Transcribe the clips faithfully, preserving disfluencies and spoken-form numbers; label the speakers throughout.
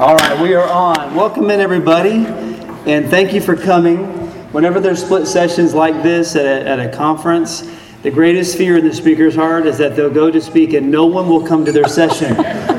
Speaker 1: All right, we are on. Welcome in, everybody, and thank you for coming. Whenever there's split sessions like this at a, at a conference, the greatest fear in the speaker's heart is that they'll go to speak and no one will come to their session.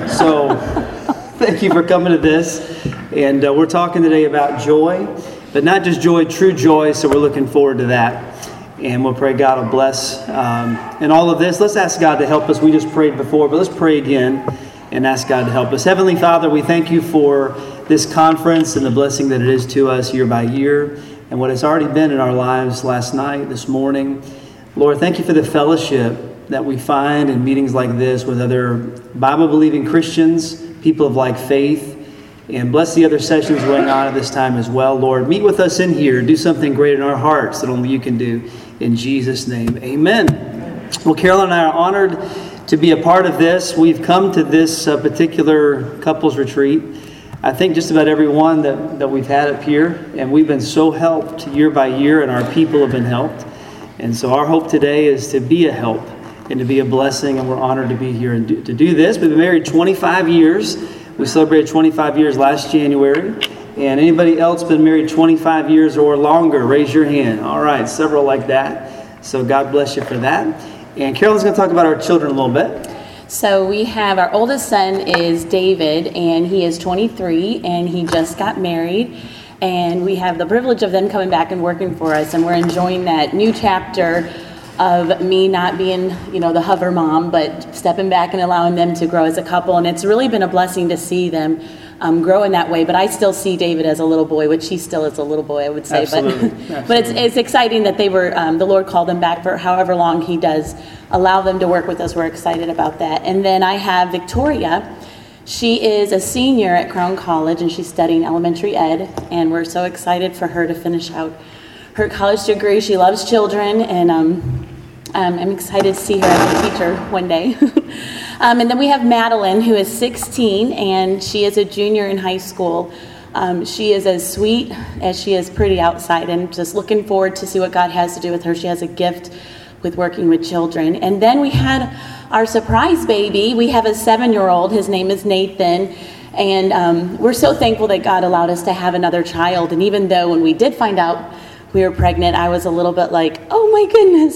Speaker 1: So thank you for coming to this. And uh, we're talking today about joy, but not just joy, true joy, so we're looking forward to that. And we'll pray God will bless um, in all of this. Let's ask God to help us. We just prayed before, but let's pray again and ask God to help us. Heavenly Father, we thank you for this conference and the blessing that it is to us year by year and what has already been in our lives last night, this morning. Lord, thank you for the fellowship that we find in meetings like this with other Bible-believing Christians, people of like faith, and bless the other sessions going on at this time as well. Lord, meet with us in here. Do something great in our hearts that only you can do. In Jesus' name, amen. Well, Carolyn and I are honored to be a part of this. We've come to this uh, particular couples retreat. I think just about every one that, that we've had up here, and we've been so helped year by year, and our people have been helped. And so our hope today is to be a help and to be a blessing, and we're honored to be here and do, to do this. We've been married twenty-five years. We celebrated twenty-five years last January. And anybody else been married twenty-five years or longer, raise your hand. All right, several like that. So God bless you for that. And Carolyn's going to talk about our children a little bit.
Speaker 2: So we have our oldest son is David, and he is twenty-three, and he just got married. And we have the privilege of them coming back and working for us, and we're enjoying that new chapter of me not being, you know, the hover mom, but stepping back and allowing them to grow as a couple. And it's really been a blessing to see them um, grow in that way. But I still see David as a little boy, which he still is a little boy, I would say.
Speaker 1: Absolutely.
Speaker 2: But
Speaker 1: Absolutely.
Speaker 2: but it's it's exciting that they were, um, the Lord called them back for however long he does allow them to work with us. We're excited about that. And then I have Victoria. She is a senior at Crown College, and she's studying elementary ed. And we're so excited for her to finish out her college degree. She loves children, and um, um, I'm excited to see her as a teacher one day. um, and then we have Madeline, who is sixteen, and she is a junior in high school. Um, she is as sweet as she is pretty outside, and just looking forward to see what God has to do with her. She has a gift with working with children. And then we had our surprise baby. We have a seven-year-old. His name is Nathan. And um, we're so thankful that God allowed us to have another child. And even though when we did find out we were pregnant, I was a little bit like, oh my goodness,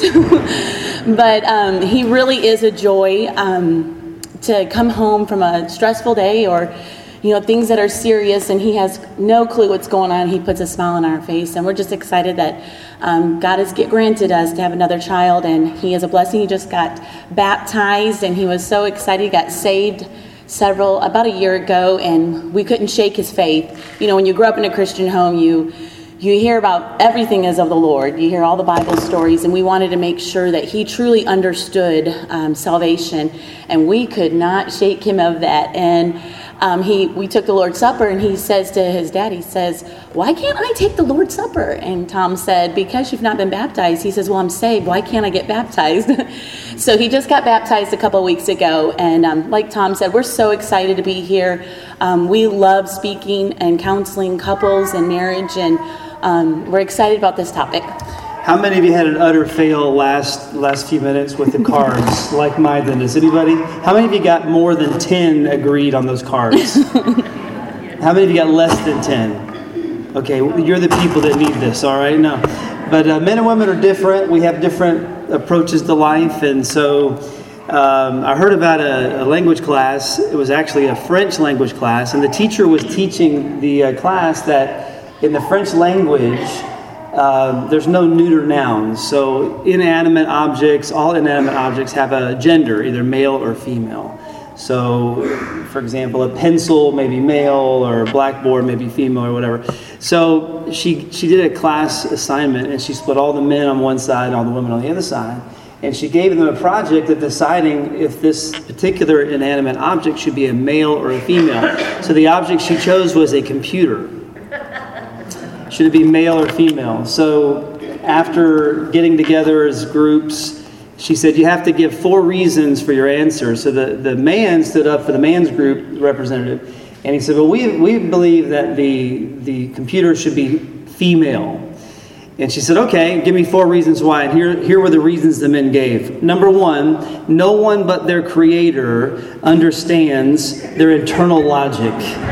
Speaker 2: what? But um, he really is a joy um, to come home from a stressful day or, you know, things that are serious, and he has no clue what's going on. He puts a smile on our face, and we're just excited that um, God has granted us to have another child, and he is a blessing. He just got baptized, and he was so excited. He got saved several, about a year ago, and we couldn't shake his faith. You know, when you grow up in a Christian home, you You hear about everything is of the Lord. You hear all the Bible stories, and we wanted to make sure that he truly understood um, salvation, and we could not shake him of that. And um, he, we took the Lord's Supper, and he says to his dad, he says, why can't I take the Lord's Supper? And Tom said, because you've not been baptized. He says, well, I'm saved. Why can't I get baptized? So he just got baptized a couple of weeks ago, and um, like Tom said, we're so excited to be here. Um, we love speaking and counseling couples and marriage, and Um, we're excited about this topic.
Speaker 1: How many of you had an utter fail last last few minutes with the cards, like mindedness? Anybody? How many of you got more than ten agreed on those cards? How many of you got less than ten? Okay, you're the people that need this, all right? No. But uh, men and women are different. We have different approaches to life. And so um, I heard about a, a language class. It was actually a French language class. And the teacher was teaching the uh, class that in the French language, uh, there's no neuter nouns. So inanimate objects, all inanimate objects have a gender, either male or female. So, for example, a pencil may be male, or a blackboard may be female, or whatever. So she she did a class assignment, and she split all the men on one side and all the women on the other side. And she gave them a project of deciding if this particular inanimate object should be a male or a female. So the object she chose was a computer. Should it be male or female? So after getting together as groups, she said, you have to give four reasons for your answer. So the, the man stood up for the man's group representative, and he said, well, we we believe that the, the computer should be female. And she said, okay, give me four reasons why. And here, here were the reasons the men gave. Number one, no one but their creator understands their internal logic.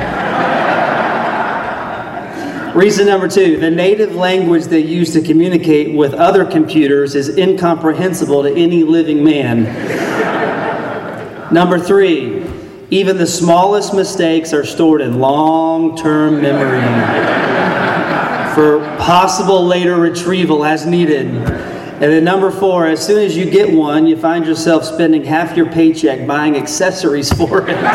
Speaker 1: Reason number two, the native language they use to communicate with other computers is incomprehensible to any living man. Number three, even the smallest mistakes are stored in long-term memory for possible later retrieval as needed. And then number four, as soon as you get one, you find yourself spending half your paycheck buying accessories for it.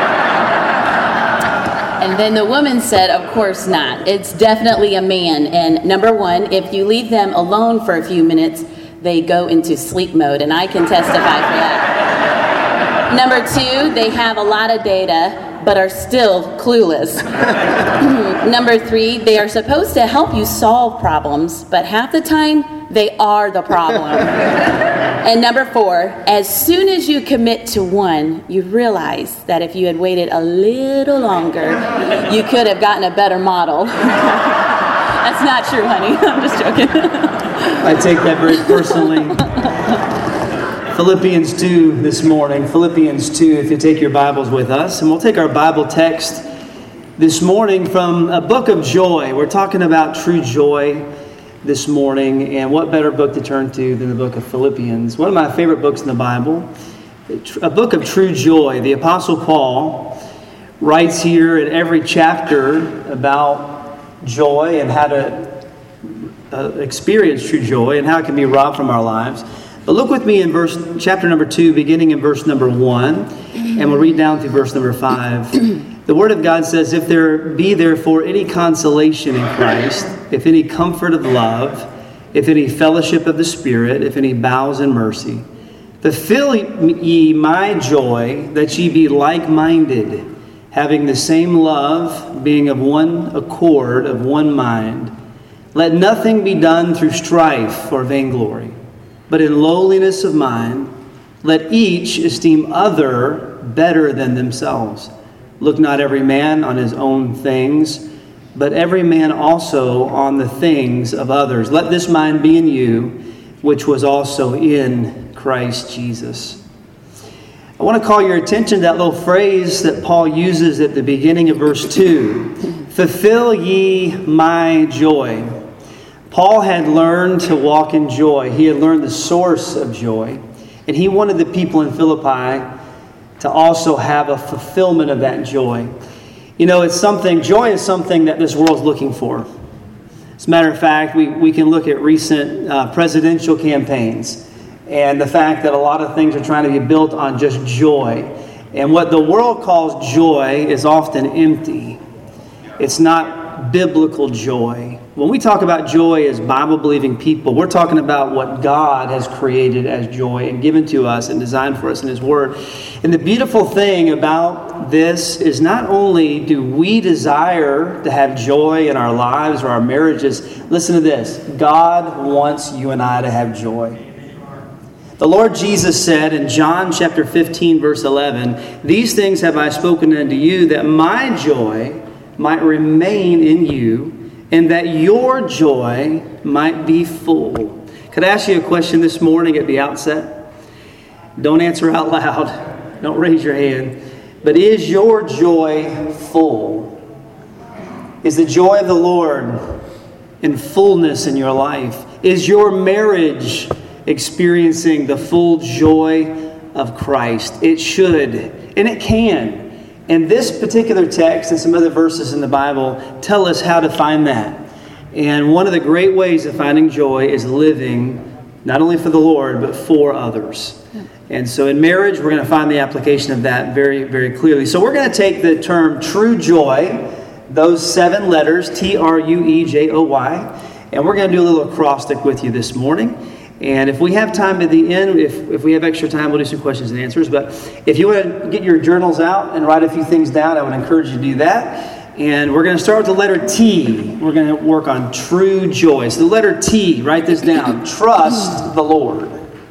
Speaker 2: And then the woman said, of course not. It's definitely a man. And number one, if you leave them alone for a few minutes, they go into sleep mode. And I can testify for that. Number two, they have a lot of data, but are still clueless. Number three, they are supposed to help you solve problems, but half the time, they are the problem. And number four, as soon as you commit to one, you realize that if you had waited a little longer, you could have gotten a better model. That's not true, honey. I'm just joking.
Speaker 1: I take that very personally. Philippians two this morning. Philippians two, if you take your Bibles with us. And we'll take our Bible text this morning from a book of joy. We're talking about true joy this morning. And what better book to turn to than the book of Philippians? One of my favorite books in the Bible. A book of true joy. The Apostle Paul writes here in every chapter about joy and how to uh, experience true joy and how it can be robbed from our lives. But look with me in verse chapter number two, beginning in verse number one, and we'll read down through verse number five. The Word of God says, if there be therefore any consolation in Christ, if any comfort of love, if any fellowship of the Spirit, if any bowels and mercy, fulfill ye my joy, that ye be like-minded, having the same love, being of one accord, of one mind. Let nothing be done through strife or vainglory, but in lowliness of mind, let each esteem other better than themselves. Look not every man on his own things, but every man also on the things of others. Let this mind be in you, which was also in Christ Jesus. I want to call your attention to that little phrase that Paul uses at the beginning of verse two. Fulfill ye my joy. Paul had learned to walk in joy. He had learned the source of joy. And he wanted the people in Philippi to also have a fulfillment of that joy. You know, it's something, joy is something that this world's looking for. As a matter of fact, we, we can look at recent uh, presidential campaigns and the fact that a lot of things are trying to be built on just joy. And what the world calls joy is often empty. It's not biblical joy. When we talk about joy as Bible-believing people, we're talking about what God has created as joy and given to us and designed for us in His Word. And the beautiful thing about this is not only do we desire to have joy in our lives or our marriages, listen to this, God wants you and I to have joy. The Lord Jesus said in John chapter fifteen, verse eleven, "These things have I spoken unto you, that my joy might remain in you, and that your joy might be full." Could I ask you a question this morning at the outset? Don't answer out loud. Don't raise your hand. But is your joy full? Is the joy of the Lord in fullness in your life? Is your marriage experiencing the full joy of Christ? It should, and it can. And this particular text and some other verses in the Bible tell us how to find that. And one of the great ways of finding joy is living not only for the Lord, but for others. And so in marriage, we're going to find the application of that very, very clearly. So we're going to take the term true joy, those seven letters, T R U E J O Y, and we're going to do a little acrostic with you this morning. And if we have time at the end, if, if we have extra time, we'll do some questions and answers. But if you want to get your journals out and write a few things down, I would encourage you to do that. And we're going to start with the letter T. We're going to work on true joy. So the letter T, write this down. Trust the Lord.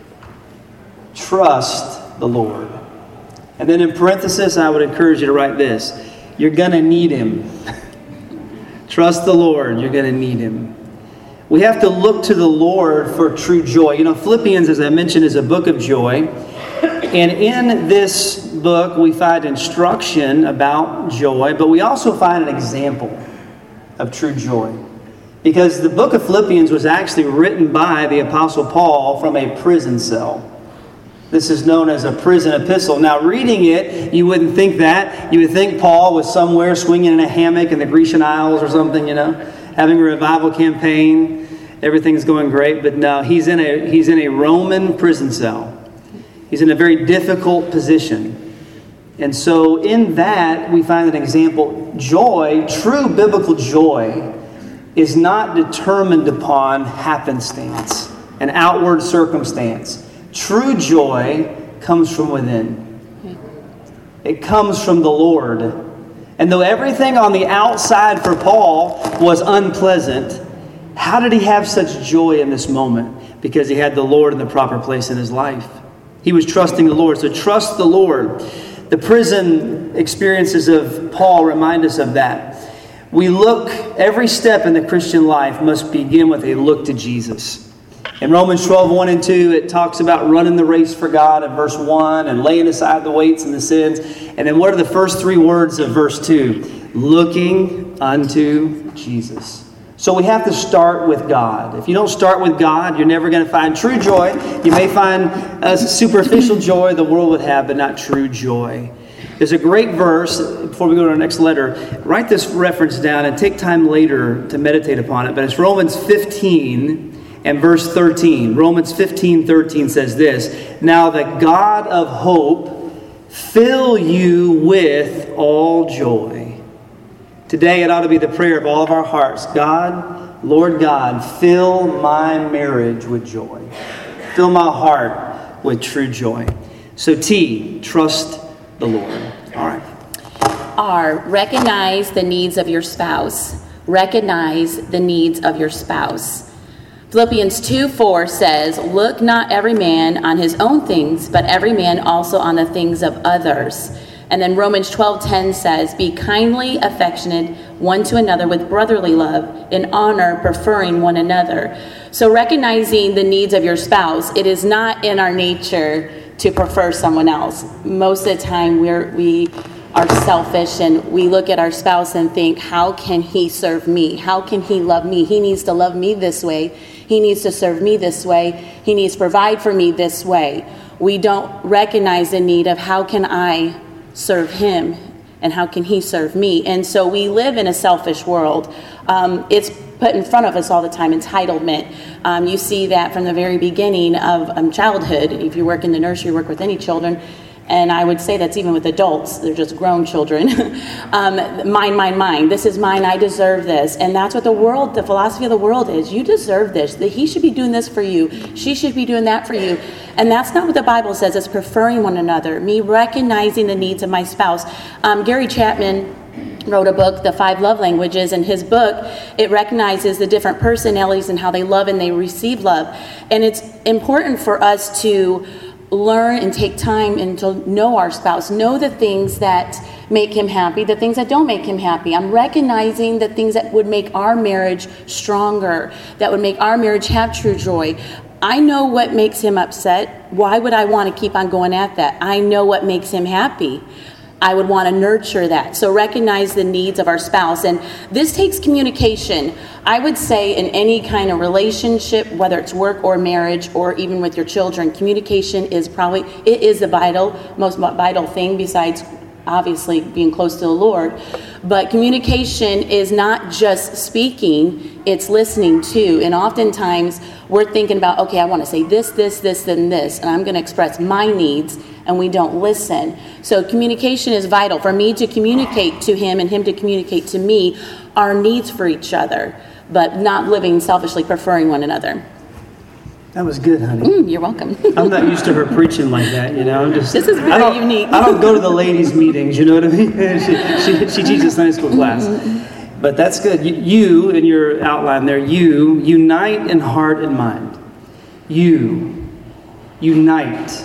Speaker 1: Trust the Lord. And then in parenthesis, I would encourage you to write this. You're going to need Him. Trust the Lord. You're going to need Him. We have to look to the Lord for true joy. You know, Philippians, as I mentioned, is a book of joy. And in this book, we find instruction about joy, but we also find an example of true joy. Because the book of Philippians was actually written by the Apostle Paul from a prison cell. This is known as a prison epistle. Now, reading it, you wouldn't think that. You would think Paul was somewhere swinging in a hammock in the Grecian Isles or something, you know, having a revival campaign. Everything's going great. But no, he's in a, he's in a Roman prison cell. He's in a very difficult position. And so in that, we find an example. Joy, true biblical joy, is not determined upon happenstance, an outward circumstance. True joy comes from within. It comes from the Lord. And though everything on the outside for Paul was unpleasant, how did he have such joy in this moment? Because he had the Lord in the proper place in his life. He was trusting the Lord. So trust the Lord. The prison experiences of Paul remind us of that. We look, every step in the Christian life must begin with a look to Jesus. In Romans twelve, one and two, it talks about running the race for God in verse one and laying aside the weights and the sins. And then what are the first three words of verse two? Looking unto Jesus. So we have to start with God. If you don't start with God, you're never going to find true joy. You may find a superficial joy the world would have, but not true joy. There's a great verse, before we go to our next letter, write this reference down and take time later to meditate upon it. But it's Romans fifteen and verse thirteen. Romans fifteen, thirteen says this: Now the God of hope fill you with all joy. Today it ought to be the prayer of all of our hearts. God, Lord God, fill my marriage with joy. Fill my heart with true joy. So T, trust the Lord. All right.
Speaker 2: R, recognize the needs of your spouse. Recognize the needs of your spouse. Philippians two four says, Look not every man on his own things, but every man also on the things of others. And then Romans twelve ten says, Be kindly affectionate one to another with brotherly love, in honor, preferring one another. So recognizing the needs of your spouse, it is not in our nature to prefer someone else. Most of the time we're, we are selfish and we look at our spouse and think, how can he serve me? How can he love me? He needs to love me this way. He needs to serve me this way. He needs to provide for me this way. We don't recognize the need of how can I serve him and how can he serve me? And so we live in a selfish world. Um, it's put in front of us all the time, entitlement. Um, you see that from the very beginning of um, childhood. If you work in the nursery, work with any children, and I would say that's even with adults. They're just grown children. um, mine, mine, mine. This is mine. I deserve this. And that's what the world, the philosophy of the world is. You deserve this. That he should be doing this for you. She should be doing that for you. And that's not what the Bible says. It's preferring one another. Me recognizing the needs of my spouse. Um, Gary Chapman wrote a book, The Five Love Languages. In his book, it recognizes the different personalities and how they love and they receive love. And it's important for us to learn and take time and to know our spouse, know the things that make him happy, the things that don't make him happy. I'm recognizing the things that would make our marriage stronger, that would make our marriage have true joy. I know what makes him upset. Why would I want to keep on going at that? I know what makes him happy. I would want to nurture that. So recognize the needs of our spouse. And this takes communication. I would say in any kind of relationship, whether it's work or marriage or even with your children, communication is probably, it is the vital, most vital thing besides obviously being close to the Lord. But communication is not just speaking, it's listening too. And oftentimes we're thinking about, okay, I want to say this, this, this, and this, and I'm going to express my needs, and we don't listen. So communication is vital. For me to communicate to him and him to communicate to me our needs for each other, but not living selfishly, preferring one another.
Speaker 1: That was good, honey.
Speaker 2: Mm, you're welcome.
Speaker 1: I'm not used to her preaching like that, you know. I'm just,
Speaker 2: this is very
Speaker 1: I don't,
Speaker 2: unique.
Speaker 1: I don't go to the ladies' meetings, you know what I mean? she, she, she teaches Sunday school class. Mm-hmm. But that's good. You, you, in your outline there, you, unite in heart and mind. You, unite.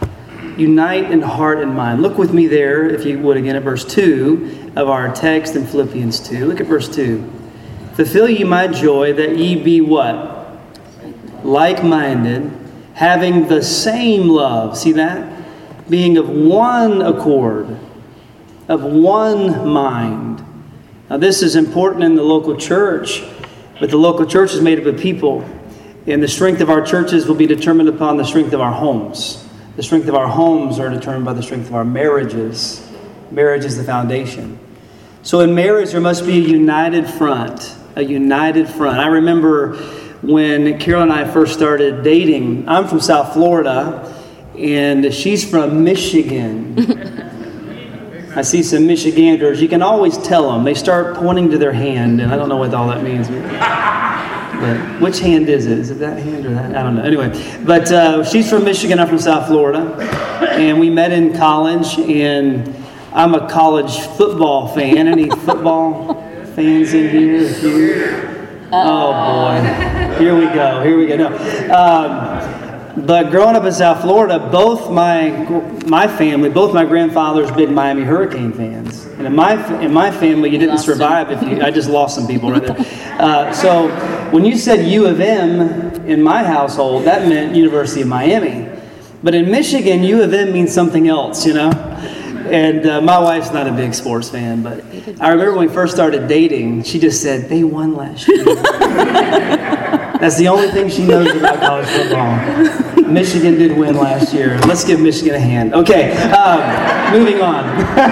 Speaker 1: Unite in heart and mind. Look with me there, if you would, again, at verse two of our text in Philippians two. Look at verse two. Fulfill ye my joy, that ye be what? Like-minded, having the same love. See that? Being of one accord, of one mind. Now this is important in the local church, but the local church is made up of people, and the strength of our churches will be determined upon the strength of our homes. The strength of our homes are determined by the strength of our marriages. Marriage is the foundation. So in marriage, there must be a united front, a united front. I remember when Carol and I first started dating. I'm from South Florida, and she's from Michigan. I see some Michiganders. You can always tell them. They start pointing to their hand, and I don't know what all that means. But which hand is it? Is it that hand or that? I don't know. Anyway, but uh, she's from Michigan. I'm from South Florida, and we met in college. And I'm a college football fan. Any football fans in here? here? Oh boy, here we go. Here we go. No. Um, But growing up in South Florida, both my my family, both my grandfathers, big Miami Hurricane fans. And in my in my family, you didn't survive if you. I just lost some people right there. Uh, so when you said U of M in my household, that meant University of Miami. But in Michigan, U of M means something else, you know. And uh, my wife's not a big sports fan, but I remember when we first started dating, she just said they won last year. That's the only thing she knows about college football. Michigan did win last year. Let's give Michigan a hand. Okay, um, moving on.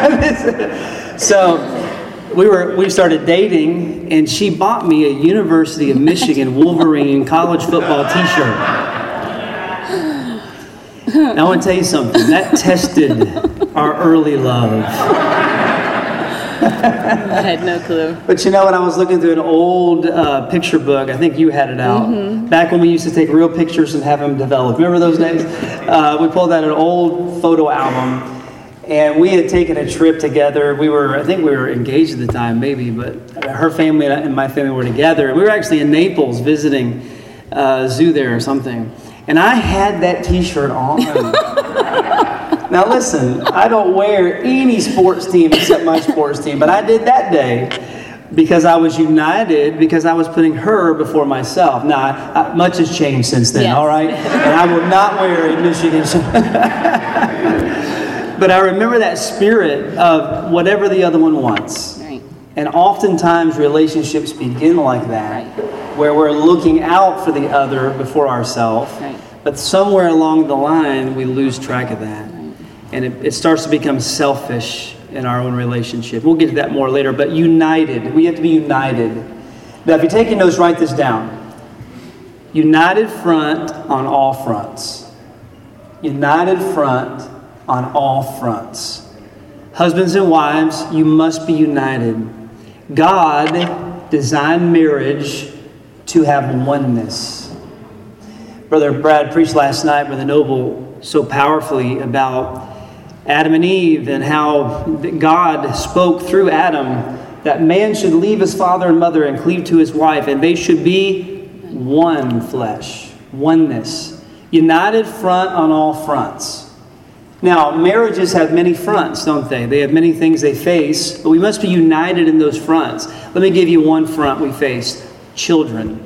Speaker 1: So we were we started dating, and she bought me a University of Michigan Wolverine college football T-shirt. Now I want to tell you something. That tested our early love.
Speaker 2: I had no clue.
Speaker 1: But you know what? I was looking through an old uh, picture book. I think you had it out. Mm-hmm. Back when we used to take real pictures and have them developed. Remember those days? Uh, we pulled out an old photo album, and we had taken a trip together. We were, I think we were engaged at the time, maybe, but her family and my family were together. And we were actually in Naples visiting a zoo there or something. And I had that T-shirt on. Now listen, I don't wear any sports team except my sports team, but I did that day because I was united, because I was putting her before myself. Now, I, I, much has changed since then, yes. All right? And I will not wear a Michigan shirt. But I remember that spirit of whatever the other one wants. Right. And oftentimes relationships begin like that, right, where we're looking out for the other before ourselves. Right. But somewhere along the line, we lose track of that. And it, it starts to become selfish in our own relationship. We'll get to that more later, but united. We have to be united. Now, if you're taking notes, write this down. United front on all fronts. United front on all fronts. Husbands and wives, you must be united. God designed marriage to have oneness. Brother Brad preached last night, Brother Noble, so powerfully about Adam and Eve and how God spoke through Adam that man should leave his father and mother and cleave to his wife, and they should be one flesh, oneness, united front on all fronts. Now, marriages have many fronts, don't they? They have many things they face, but we must be united in those fronts. Let me give you one front we face: children.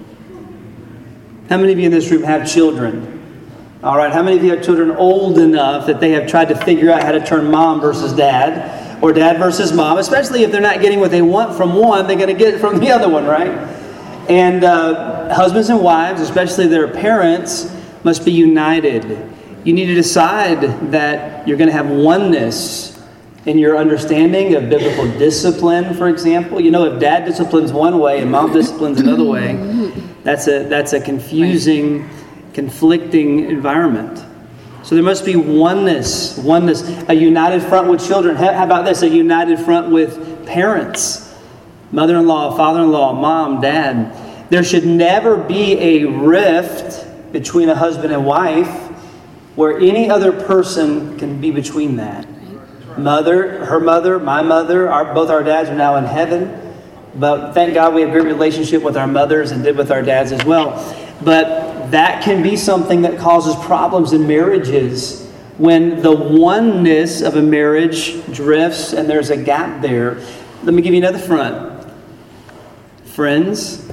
Speaker 1: How many of you in this room have children? All right, how many of you have children old enough that they have tried to figure out how to turn mom versus dad, or dad versus mom, especially if they're not getting what they want from one, they're going to get it from the other one, right? And uh, husbands and wives, especially their parents, must be united. You need to decide that you're going to have oneness in your understanding of biblical discipline, for example. You know, if dad disciplines one way and mom disciplines another way, that's a that's a confusing, conflicting environment. So there must be oneness, oneness, a united front with children. How about this? A united front with parents, mother-in-law, father-in-law, mom, dad. There should never be a rift between a husband and wife where any other person can be between that. Mother, her mother, my mother, our, both our dads are now in heaven. But thank God we have a great relationship with our mothers and did with our dads as well. But that can be something that causes problems in marriages when the oneness of a marriage drifts and there's a gap there. Let me give you another front. friends,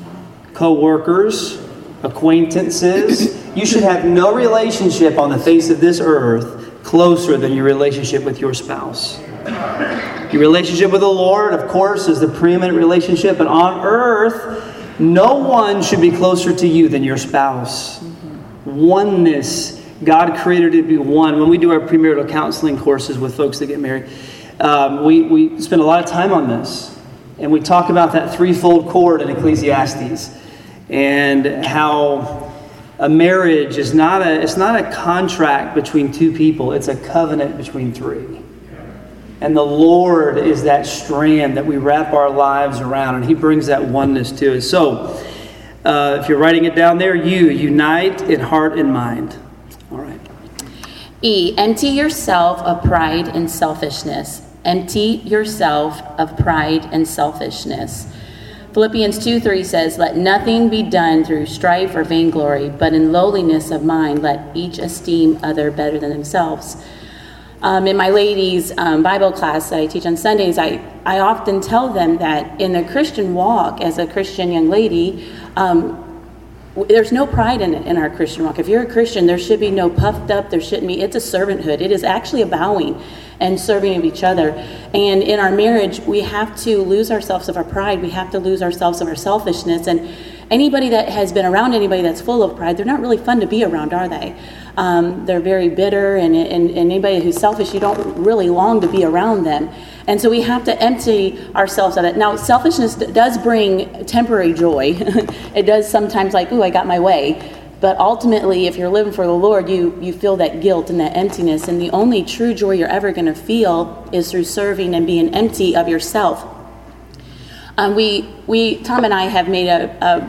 Speaker 1: co-workers, acquaintances. You should have no relationship on the face of this earth closer than your relationship with your spouse. Your relationship with the Lord, of course, is the preeminent relationship, but on earth, no one should be closer to you than your spouse. Oneness. God created it to be one. When we do our premarital counseling courses with folks that get married, um, we, we spend a lot of time on this. And we talk about that threefold cord in Ecclesiastes and how a marriage is not a, it's not a contract between two people. It's a covenant between three. And the Lord is that strand that we wrap our lives around, and He brings that oneness to us. So, uh, if you're writing it down there, you unite in heart and mind. All right.
Speaker 2: E, empty yourself of pride and selfishness. Empty yourself of pride and selfishness. Philippians two three says, let nothing be done through strife or vainglory, but in lowliness of mind, let each esteem other better than themselves. Um, in my ladies' um, Bible class that I teach on Sundays, I, I often tell them that in the Christian walk, as a Christian young lady, um, there's no pride in it in our Christian walk. If you're a Christian, there should be no puffed up, there shouldn't be, it's a servanthood. It is actually a bowing and serving of each other. And in our marriage, we have to lose ourselves of our pride. We have to lose ourselves of our selfishness. And anybody that has been around anybody that's full of pride, they're not really fun to be around, are they? Um, they're very bitter, and, and, and anybody who's selfish, you don't really long to be around them. And so we have to empty ourselves of it. Now, selfishness does bring temporary joy. It does sometimes like, ooh, I got my way. But ultimately, if you're living for the Lord, you, you feel that guilt and that emptiness. And the only true joy you're ever going to feel is through serving and being empty of yourself. Um, we, we, Tom and I have made a,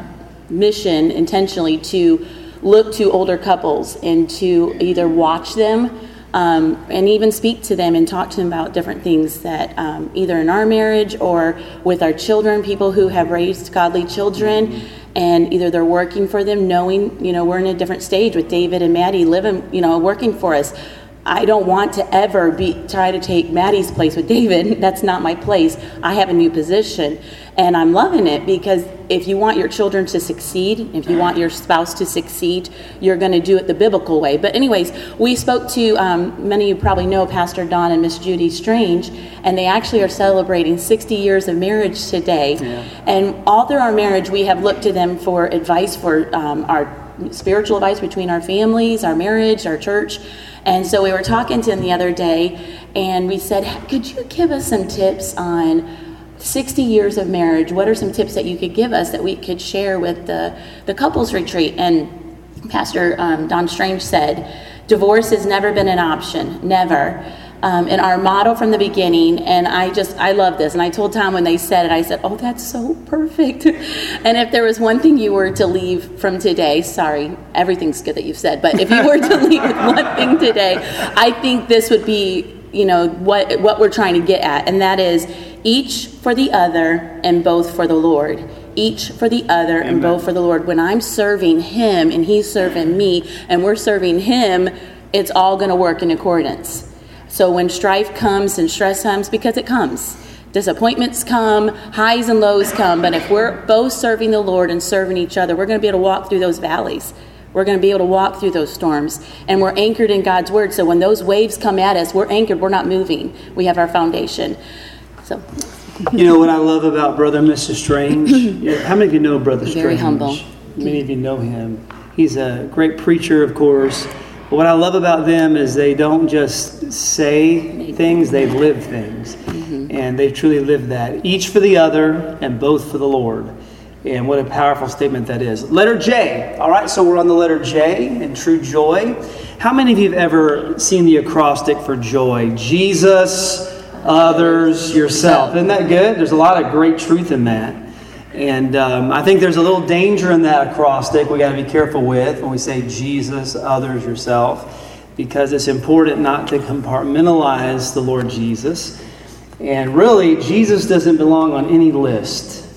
Speaker 2: a mission intentionally to look to older couples and to either watch them um, and even speak to them and talk to them about different things that um, either in our marriage or with our children, people who have raised godly children, and either they're working for them, knowing, you know, we're in a different stage with David and Maddie living, you know, working for us. I don't want to ever be try to take Maddie's place with David. That's not my place. I have a new position, and I'm loving it, because if you want your children to succeed, if you want your spouse to succeed, you're going to do it the biblical way. But anyways, we spoke to, um, many of you probably know Pastor Don and Miss Judy Strange, and they actually are celebrating sixty years of marriage today. Yeah. And all through our marriage, we have looked to them for advice for um, our spiritual advice between our families, our marriage, our church. And so we were talking to him the other day, and we said, could you give us some tips on sixty years of marriage? What are some tips that you could give us that we could share with the, the couples retreat? And Pastor um, Don Strange said, divorce has never been an option, never. Um, and our motto from the beginning, and I just, I love this. And I told Tom when they said it, I said, oh, that's so perfect. And if there was one thing you were to leave from today, sorry, everything's good that you've said, but if you were to leave with one thing today, I think this would be, you know, what, what we're trying to get at. And that is each for the other and both for the Lord. Each for the other Amen. And both for the Lord. When I'm serving Him and He's serving me and we're serving Him, it's all going to work in accordance. So when strife comes and stress comes, because it comes, disappointments come, highs and lows come, but if we're both serving the Lord and serving each other, we're going to be able to walk through those valleys. We're going to be able to walk through those storms, and we're anchored in God's word. So when those waves come at us, we're anchored, we're not moving. We have our foundation. So,
Speaker 1: you know what I love about Brother and Missus Strange? How many of you know Brother Strange?
Speaker 2: Very humble.
Speaker 1: Many of you know him. He's a great preacher, of course. But what I love about them is they don't just say things, they live things. Mm-hmm. And they truly live that. Each for the other and both for the Lord. And what a powerful statement that is. Letter J. All right, so we're on the letter J in true joy. How many of you have ever seen the acrostic for joy? Jesus, others, yourself. Isn't that good? There's a lot of great truth in that. And um, I think there's a little danger in that acrostic we got to be careful with when we say Jesus, others, yourself, because it's important not to compartmentalize the Lord Jesus. And really, Jesus doesn't belong on any list.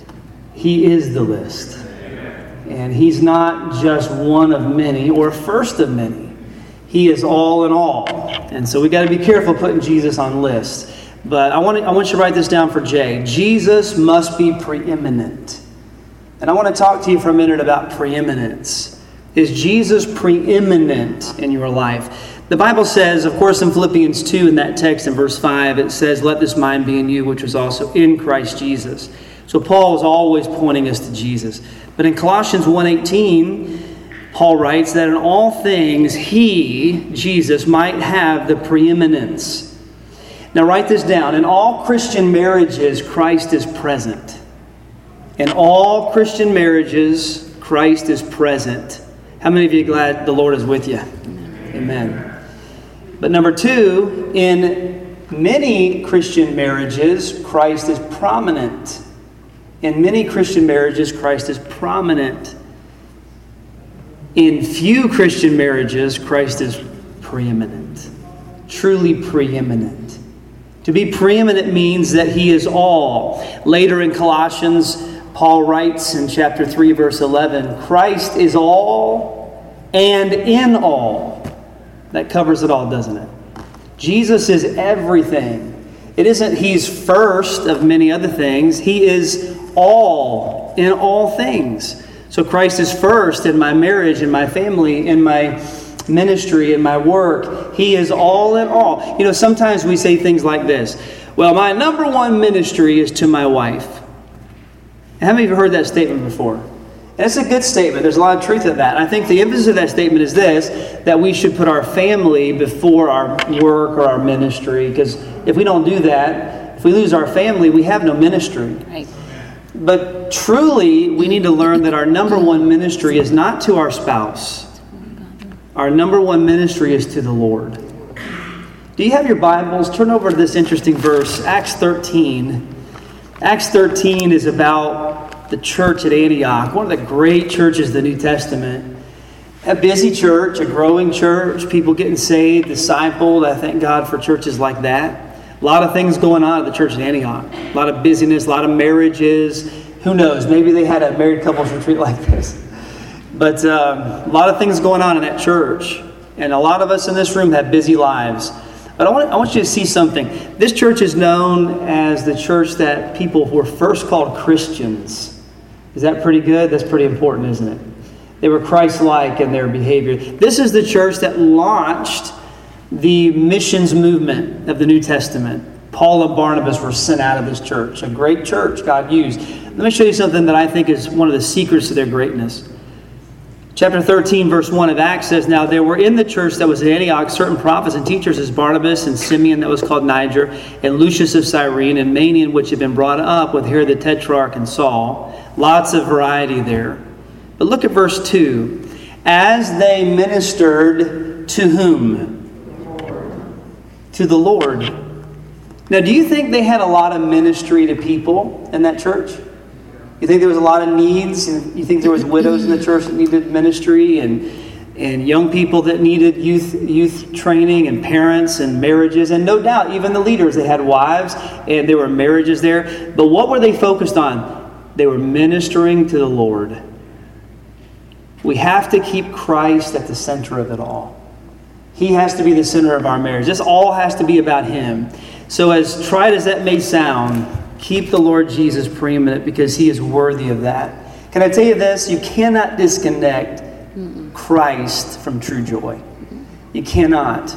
Speaker 1: He is the list. And He's not just one of many or first of many. He is all in all. And so we got to be careful putting Jesus on lists. But I want, to, I want you to write this down for Jay. Jesus must be preeminent. And I want to talk to you for a minute about preeminence. Is Jesus preeminent in your life? The Bible says, of course, in Philippians two, in that text in verse five, it says, let this mind be in you, which was also in Christ Jesus. So Paul is always pointing us to Jesus. But in Colossians one eighteen, Paul writes that in all things he, Jesus, might have the preeminence. Now write this down. In all Christian marriages, Christ is present. In all Christian marriages, Christ is present. How many of you are glad the Lord is with you? Amen. Amen. But number two, in many Christian marriages, Christ is prominent. In many Christian marriages, Christ is prominent. In few Christian marriages, Christ is preeminent. Truly preeminent. To be preeminent means that he is all. Later in Colossians, Paul writes in chapter three, verse eleven, Christ is all and in all. That covers it all, doesn't it? Jesus is everything. It isn't he's first of many other things. He is all in all things. So Christ is first in my marriage, in my family, in my ministry, in my work. He is all in all. You know, sometimes we say things like this. Well, my number one ministry is to my wife. How many of you have heard that statement before? And it's a good statement. There's a lot of truth in that. And I think the emphasis of that statement is this, that we should put our family before our work or our ministry. Because if we don't do that, if we lose our family, we have no ministry. Right. But truly, we need to learn that our number one ministry is not to our spouse. Our number one ministry is to the Lord. Do you have your Bibles? Turn over to this interesting verse, Acts thirteen. Acts thirteen is about the church at Antioch, one of the great churches of the New Testament. A busy church, a growing church, people getting saved, discipled. I thank God for churches like that. A lot of things going on at the church at Antioch. A lot of busyness, a lot of marriages. Who knows? Maybe they had a married couples retreat like this. But um, a lot of things going on in that church. And a lot of us in this room have busy lives. But I want, I want you to see something. This church is known as the church that people were first called Christians. Is that pretty good? That's pretty important, isn't it? They were Christ-like in their behavior. This is the church that launched the missions movement of the New Testament. Paul and Barnabas were sent out of this church. A great church God used. Let me show you something that I think is one of the secrets to their greatness. Chapter thirteen, verse one of Acts says, Now there were in the church that was at Antioch certain prophets and teachers as Barnabas and Simeon that was called Niger, and Lucius of Cyrene, and Manaen, which had been brought up with Herod the Tetrarch and Saul. Lots of variety there. But look at verse two. As they ministered to whom? To the Lord. Now, do you think they had a lot of ministry to people in that church? You think there was a lot of needs? And you think there was widows in the church that needed ministry, and and young people that needed youth youth training, and parents and marriages, and no doubt even the leaders, they had wives and there were marriages there. But what were they focused on? They were ministering to the Lord. We have to keep Christ at the center of it all. He has to be the center of our marriage. This all has to be about Him. So as trite as that may sound, keep the Lord Jesus preeminent because He is worthy of that. Can I tell you this? You cannot disconnect Christ from true joy. You cannot.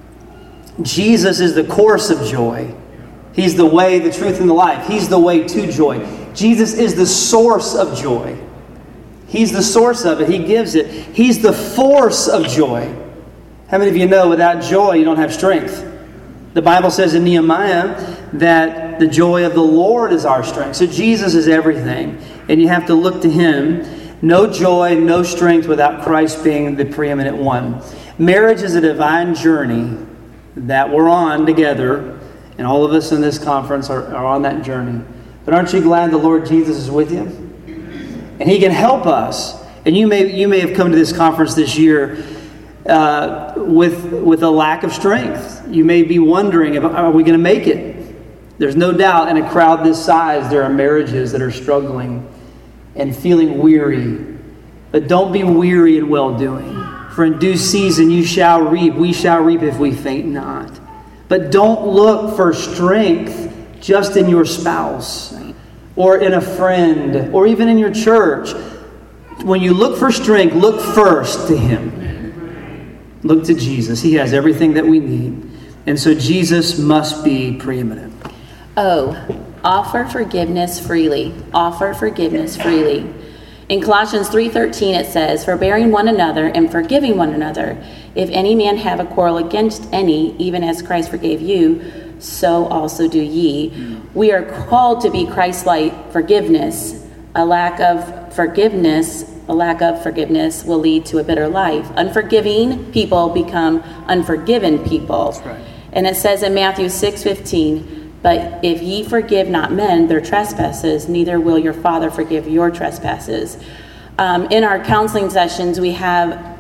Speaker 1: Jesus is the course of joy. He's the way, the truth, and the life. He's the way to joy. Jesus is the source of joy. He's the source of it. He gives it. He's the force of joy. How many of you know without joy you don't have strength? The Bible says in Nehemiah that the joy of the Lord is our strength. So Jesus is everything. And you have to look to Him. No joy, no strength without Christ being the preeminent one. Marriage is a divine journey that we're on together. And all of us in this conference are, are on that journey. But aren't you glad the Lord Jesus is with you? And He can help us. And you may you may have come to this conference this year uh, with with a lack of strength. You may be wondering, if, are we going to make it? There's no doubt in a crowd this size, there are marriages that are struggling and feeling weary. But don't be weary in well-doing. For in due season you shall reap. We shall reap if we faint not. But don't look for strength just in your spouse or in a friend or even in your church. When you look for strength, look first to Him. Look to Jesus. He has everything that we need. And so Jesus must be preeminent.
Speaker 2: Oh, offer forgiveness freely. Offer forgiveness freely. In Colossians three thirteen it says, forbearing one another and forgiving one another. If any man have a quarrel against any, even as Christ forgave you, so also do ye. We are called to be Christ-like forgiveness. A lack of forgiveness, a lack of forgiveness will lead to a bitter life. Unforgiving people become unforgiven people.
Speaker 1: That's right.
Speaker 2: And it says in Matthew six fifteen, but if ye forgive not men their trespasses, neither will your Father forgive your trespasses. Um, in our counseling sessions, we have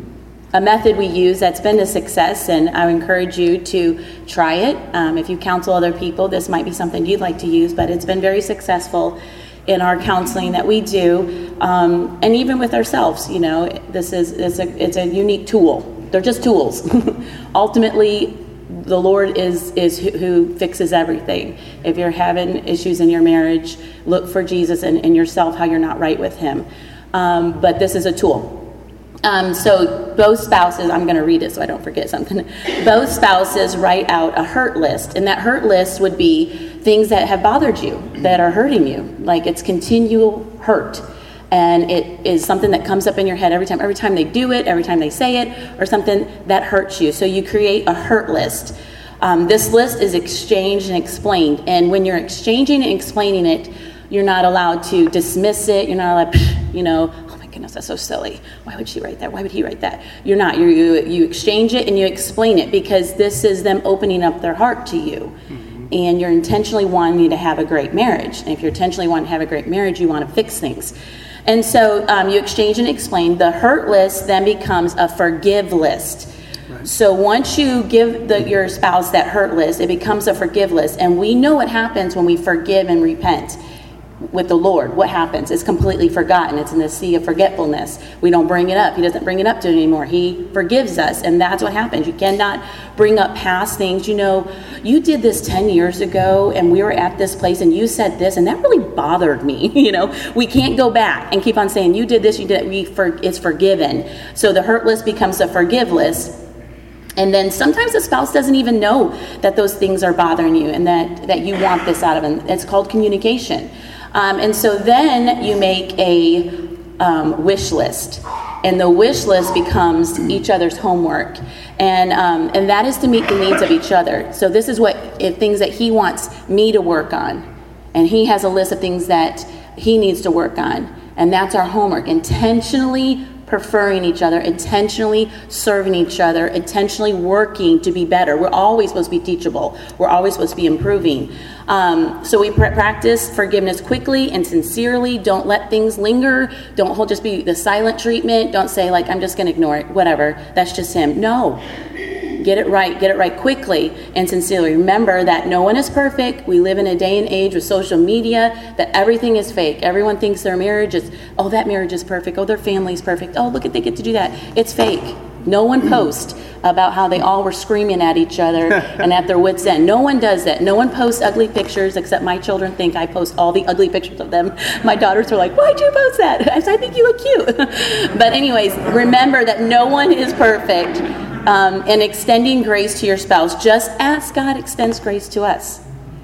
Speaker 2: a method we use that's been a success, and I encourage you to try it. Um, if you counsel other people, this might be something you'd like to use, but it's been very successful in our counseling that we do, um, and even with ourselves. You know, this is it's a it's a unique tool. They're just tools. Ultimately, the Lord is is who, who fixes everything. If you're having issues in your marriage, look for Jesus and, and yourself, how you're not right with Him. Um, but this is a tool. Um, so both spouses, I'm going to read it so I don't forget something. Both spouses write out a hurt list, and that hurt list would be things that have bothered you, that are hurting you, like it's continual hurt. And it is something that comes up in your head every time, every time they do it, every time they say it, or something that hurts you. So you create a hurt list. Um, this list is exchanged and explained. And when you're exchanging and explaining it, you're not allowed to dismiss it. You're not allowed, you know, oh my goodness, that's so silly. Why would she write that? Why would he write that? You're not. You you, you exchange it and you explain it, because this is them opening up their heart to you. Mm-hmm. And you're intentionally wanting to have a great marriage. And if you're intentionally wanting to have a great marriage, you want to fix things. And so um, you exchange and explain. The hurt list then becomes a forgive list. Right. So once you give the, your spouse that hurt list, it becomes a forgive list. And we know what happens when we forgive and repent with the Lord. What happens? It's completely forgotten. It's in the sea of forgetfulness. We don't bring it up. He doesn't bring it up to it anymore. He forgives us, and that's what happens. You cannot bring up past things. You know, you did this ten years ago, and we were at this place, and you said this, and that really bothered me. You know, we can't go back and keep on saying, you did this, you did that. We for, it's forgiven. So the hurt list becomes a forgive list. And then sometimes the spouse doesn't even know that those things are bothering you and that, that you want this out of them. It's called communication. Um, and so then you make a um, wish list, and the wish list becomes each other's homework, and um, and that is to meet the needs of each other. So this is what if things that he wants me to work on, and he has a list of things that he needs to work on, and that's our homework. Intentionally preferring each other, intentionally serving each other, intentionally working to be better. We're always supposed to be teachable. We're always supposed to be improving. Um, so we pr- practice forgiveness quickly and sincerely. Don't let things linger. Don't hold, just be the silent treatment. Don't say like, I'm just going to ignore it, whatever. That's just him. No. Get it right. Get it right quickly and sincerely. Remember that no one is perfect. We live in a day and age with social media that everything is fake. Everyone thinks their marriage is, oh, that marriage is perfect. Oh, their family is perfect. Oh, look at, they get to do that. It's fake. No one posts about how they all were screaming at each other and at their wits' end. No one does that. No one posts ugly pictures, except my children think I post all the ugly pictures of them. My daughters are like, why'd you post that? I said, I think you look cute. But anyways, remember that no one is perfect. Um, and extending grace to your spouse, just as God extends grace to us.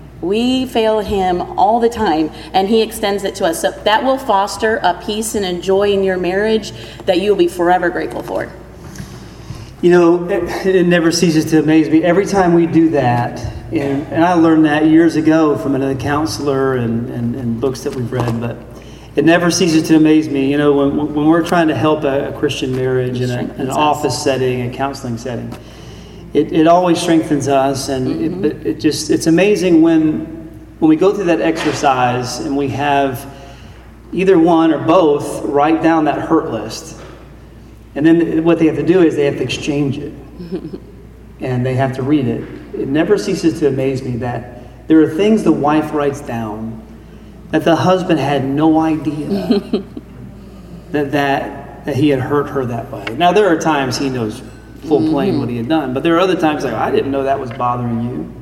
Speaker 2: We fail him all the time, and he extends it to us. So that will foster a peace and a joy in your marriage that you will be forever grateful for.
Speaker 1: You know, it, it never ceases to amaze me. Every time we do that, and, and I learned that years ago from another counselor and, and, and books that we've read, but it never ceases to amaze me. You know, when, when we're trying to help a, a Christian marriage in a, an office setting, a counseling setting, it, it always strengthens us. And mm-hmm. it, it just, it's amazing when, when we go through that exercise and we have either one or both write down that hurt list. And then what they have to do is they have to exchange it. And they have to read it. It never ceases to amaze me that there are things the wife writes down that the husband had no idea that, that that he had hurt her that way. Now, there are times he knows full plain what he had done. But there are other times like, I didn't know that was bothering you.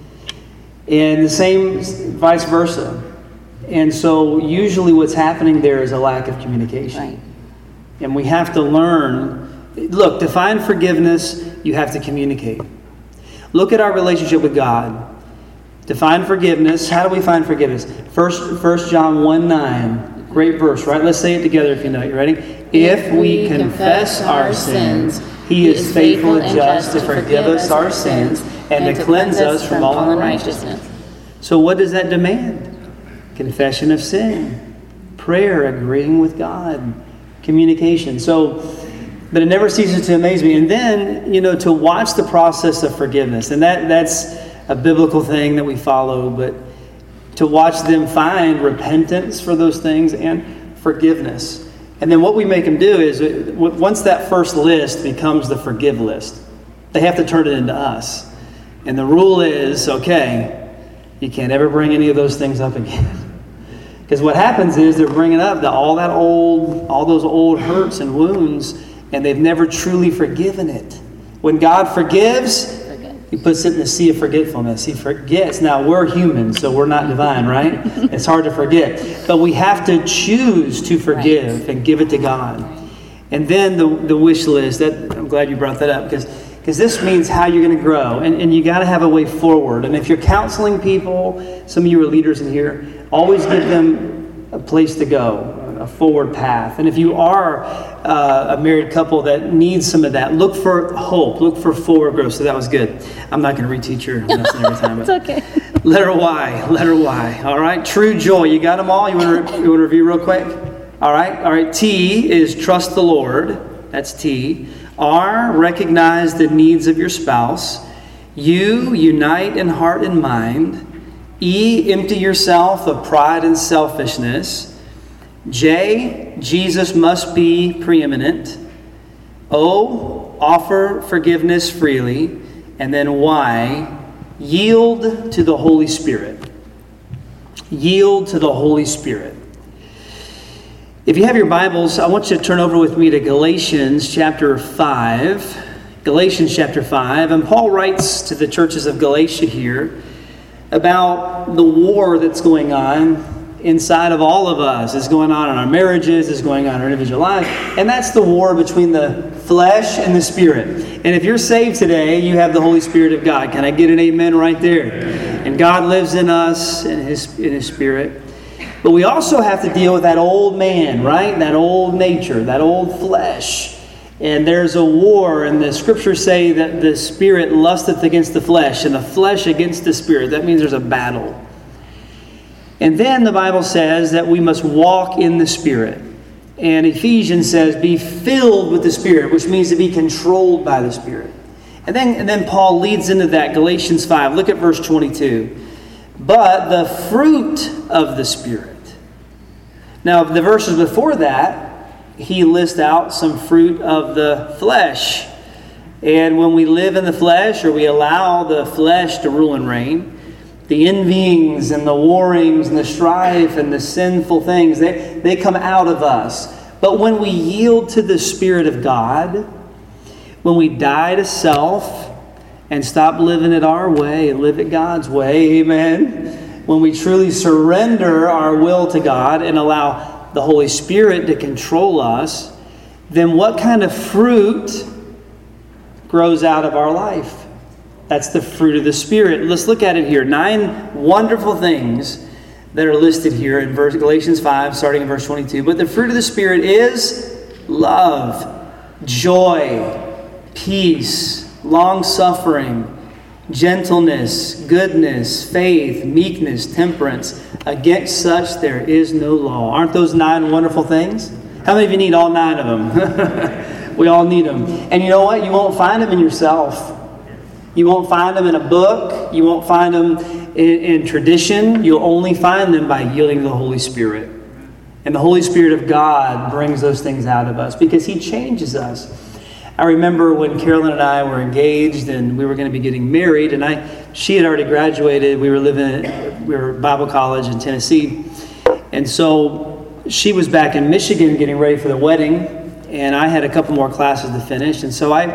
Speaker 1: And the same, vice versa. And so usually what's happening there is a lack of communication.
Speaker 2: Right.
Speaker 1: And we have to learn, look, to find forgiveness, you have to communicate. Look at our relationship with God. To find forgiveness, how do we find forgiveness? First, First John one nine, great verse, right? Let's say it together if you know it. You ready? If we confess our sins, He is faithful and just to forgive us our sins and to cleanse us from all unrighteousness. So what does that demand? Confession of sin, prayer, agreeing with God, communication. So, but it never ceases to amaze me. And then, you know, to watch the process of forgiveness. And that that's a biblical thing that we follow, but to watch them find repentance for those things and forgiveness. And then what we make them do is, once that first list becomes the forgive list, they have to turn it into us. And the rule is, okay, you can't ever bring any of those things up again. Because what happens is they're bringing up the, all that old, all those old hurts and wounds, and they've never truly forgiven it. When God forgives, He puts it in the sea of forgetfulness. He forgets. Now, we're human, so we're not divine, right? It's hard to forget. But we have to choose to forgive right. and give it to God. And then the, the wish list, that, I'm glad you brought that up, because because this means how you're going to grow. And, and you got to have a way forward. And if you're counseling people, some of you are leaders in here, always give them a place to go, a forward path. And if you are uh, a married couple that needs some of that, look for hope, look for forward growth. So that was good. I'm not going to reteach your lesson every time.
Speaker 2: It's okay.
Speaker 1: Letter Y, letter Y. All right, true joy. You got them all? You want to re- you want to review real quick? All right, all right. T is trust the Lord. That's T. R, recognize the needs of your spouse. U, unite in heart and mind. E, empty yourself of pride and selfishness. J, Jesus must be preeminent. O, offer forgiveness freely. And then Y, yield to the Holy Spirit. Yield to the Holy Spirit. If you have your Bibles, I want you to turn over with me to Galatians chapter five. Galatians chapter five. And Paul writes to the churches of Galatia here about the war that's going on inside of all of us. It's going on in our marriages, it's going on in our individual lives. And that's the war between the flesh and the spirit. And if you're saved today, you have the Holy Spirit of God. Can I get an amen right there? And God lives in us in His, in His Spirit. But we also have to deal with that old man, right? That old nature, that old flesh. And there's a war, and the scriptures say that the spirit lusteth against the flesh, and the flesh against the spirit. That means there's a battle. And then the Bible says that we must walk in the Spirit. And Ephesians says, be filled with the Spirit, which means to be controlled by the Spirit. And then, and then Paul leads into that, Galatians five. Look at verse twenty-two. But the fruit of the Spirit. Now, the verses before that, he lists out some fruit of the flesh. And when we live in the flesh, or we allow the flesh to rule and reign, the envyings and the warrings and the strife and the sinful things, they, they come out of us. But when we yield to the Spirit of God, when we die to self and stop living it our way and live it God's way, amen, when we truly surrender our will to God and allow the Holy Spirit to control us, then what kind of fruit grows out of our life? That's the fruit of the Spirit. Let's look at it here. Nine wonderful things that are listed here in verse Galatians five, starting in verse twenty-two. But the fruit of the Spirit is love, joy, peace, long-suffering, gentleness, goodness, faith, meekness, temperance. Against such there is no law. Aren't those nine wonderful things? How many of you need all nine of them? We all need them. And you know what? You won't find them in yourself. You won't find them in a book. You won't find them in, in tradition. You'll only find them by yielding to the Holy Spirit. And the Holy Spirit of God brings those things out of us because He changes us. I remember when Carolyn and I were engaged and we were going to be getting married, and I, she had already graduated. We were living, we were at Bible college in Tennessee. And so she was back in Michigan getting ready for the wedding, and I had a couple more classes to finish. And so I,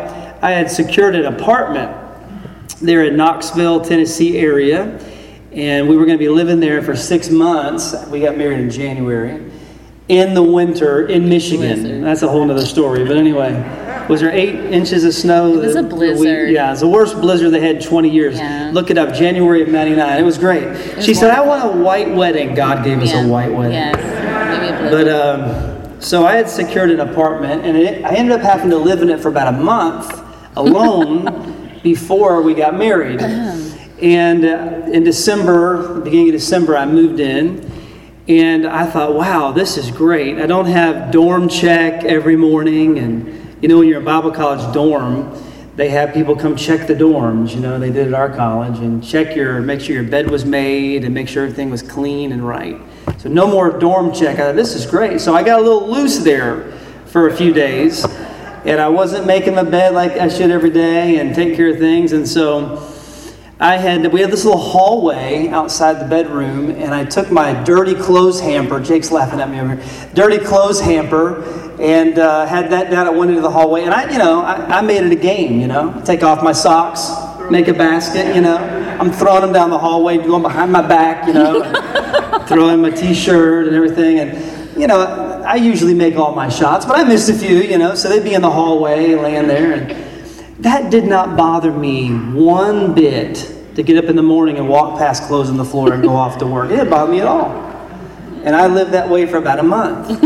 Speaker 1: I had secured an apartment there in Knoxville, Tennessee area, and we were going to be living there for six months. We got married in January. In the winter in Michigan.
Speaker 2: Blizzard.
Speaker 1: That's a whole nother story. But anyway, was there eight inches of snow?
Speaker 2: It was a blizzard.
Speaker 1: Yeah, it's the worst blizzard they had in twenty years.
Speaker 2: Yeah.
Speaker 1: Look it up, January of ninety-nine. It was great.
Speaker 2: was
Speaker 1: she said, I
Speaker 2: wonderful.
Speaker 1: want a white wedding. God gave us
Speaker 2: Yeah.
Speaker 1: a white wedding.
Speaker 2: Yes, maybe a
Speaker 1: But
Speaker 2: blizzard.
Speaker 1: um, so I had secured an apartment, and it, I ended up having to live in it for about a month alone before we got married. And uh, in December, beginning of December, I moved in. And I thought, wow, this is great. I don't have dorm check every morning. And, you know, when you're in Bible college dorm, they have people come check the dorms. You know, they did at our college. And check your, make sure your bed was made and make sure everything was clean and right. So no more dorm check. I thought, this is great. So I got a little loose there for a few days. And I wasn't making my bed like I should every day and taking care of things. And so I had, we had this little hallway outside the bedroom, and I took my dirty clothes hamper. Jake's laughing at me over here. Dirty clothes hamper, and uh, had that down. I went into the hallway, and I, you know, I, I made it a game. You know, take off my socks, make a basket. You know, I'm throwing them down the hallway, going behind my back. You know, throwing my T-shirt and everything, and you know, I usually make all my shots, but I missed a few. You know, so they'd be in the hallway, laying there, and that did not bother me one bit to get up in the morning and walk past clothes on the floor and go off to work. It didn't bother me at all. And I lived that way for about a month.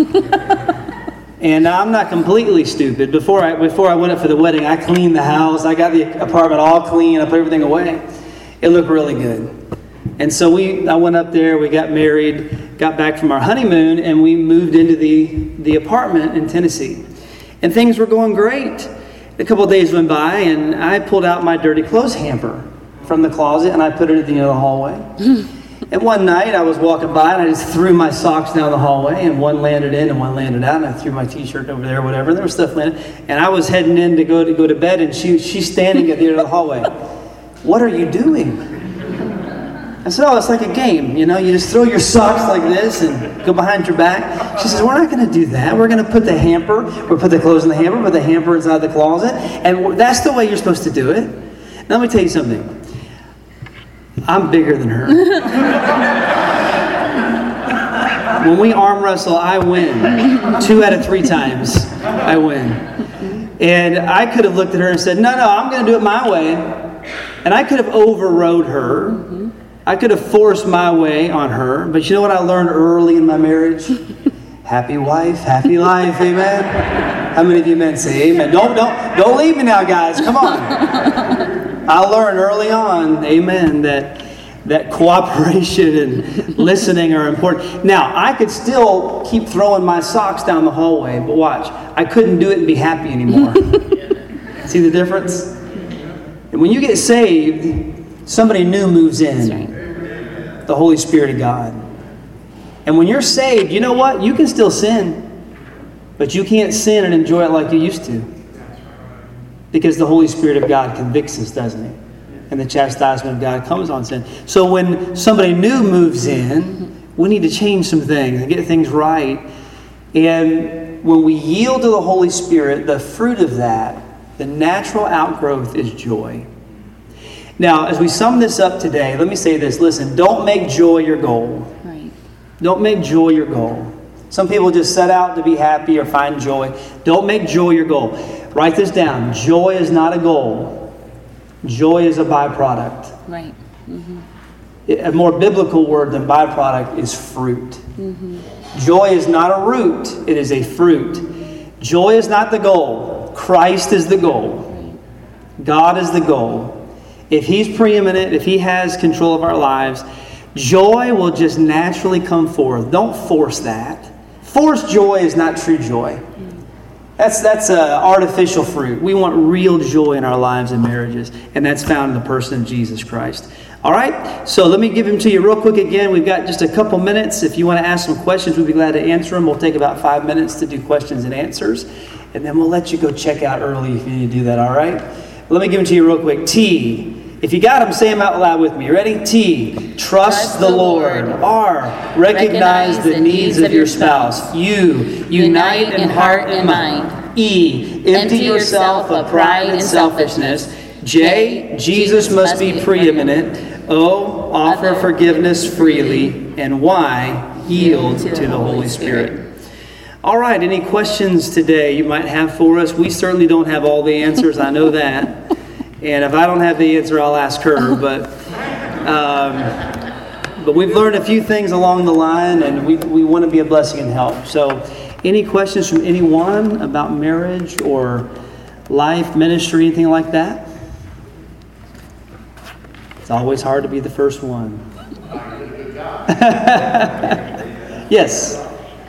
Speaker 1: And I'm not completely stupid. Before I before I went up for the wedding, I cleaned the house. I got the apartment all clean. I put everything away. It looked really good. And so we I went up there, we got married, got back from our honeymoon, and we moved into the, the apartment in Tennessee. And things were going great. A couple of days went by, and I pulled out my dirty clothes hamper from the closet, and I put it at the end of the hallway. And one night, I was walking by, and I just threw my socks down the hallway, and one landed in and one landed out, and I threw my T-shirt over there, whatever, and there was stuff landing. And I was heading in to go to go to bed, and she she's standing at the end of the hallway. What are you doing? I said, oh, it's like a game. You know, you just throw your socks like this and go behind your back. She says, we're not going to do that. We're going to put the hamper, we'll put the clothes in the hamper, put the hamper inside the closet. And that's the way you're supposed to do it. Now, let me tell you something. I'm bigger than her. When we arm wrestle, I win. Two out of three times, I win. And I could have looked at her and said, no, no, I'm going to do it my way. And I could have overrode her. I could have forced my way on her, but you know what I learned early in my marriage? Happy wife, happy life, amen? How many of you men say amen? Don't, don't, don't leave me now, guys, come on. I learned early on, amen, that, that cooperation and listening are important. Now, I could still keep throwing my socks down the hallway, but watch, I couldn't do it and be happy anymore. See the difference? And when you get saved, somebody new moves in. The Holy Spirit of God. And when you're saved, you know what? You can still sin, but you can't sin and enjoy it like you used to. Because the Holy Spirit of God convicts us, doesn't it? And the chastisement of God comes on sin. So when somebody new moves in, we need to change some things and get things right. And when we yield to the Holy Spirit, the fruit of that, the natural outgrowth is joy. Now, as we sum this up today, let me say this. Listen, don't make joy your goal.
Speaker 2: Right.
Speaker 1: Don't make joy your goal. Some people just set out to be happy or find joy. Don't make joy your goal. Write this down. Joy is not a goal. Joy is a byproduct.
Speaker 2: Right. Mm-hmm.
Speaker 1: A more biblical word than byproduct is fruit.
Speaker 2: Mm-hmm.
Speaker 1: Joy is not a root. It is a fruit. Joy is not the goal. Christ is the goal. God is the goal. If He's preeminent, if He has control of our lives, joy will just naturally come forth. Don't force that. Forced joy is not true joy. That's that's uh, artificial fruit. We want real joy in our lives and marriages, and that's found in the person of Jesus Christ. All right, so let me give Him to you real quick again. We've got just a couple minutes. If you want to ask some questions, we'd be glad to answer them. We'll take about five minutes to do questions and answers, and then we'll let you go check out early if you need to do that, all right? Let me give them to you real quick. T. If you got them, say them out loud with me. You ready? T. Trust, Trust the Lord. Lord. R. Recognize, Recognize the, the needs of your spouse. U. Unite in heart and mind. E, empty yourself of pride and selfishness. J, Jesus must be preeminent. O, offer forgiveness freely. And Y, yield to the Holy Spirit. All right, any questions today you might have for us? We certainly don't have all the answers, I know that. And if I don't have the answer, I'll ask her. But um, but we've learned a few things along the line, and we, we want to be a blessing and help. So any questions from anyone about marriage or life, ministry, anything like that? It's always hard to be the first one. Yes.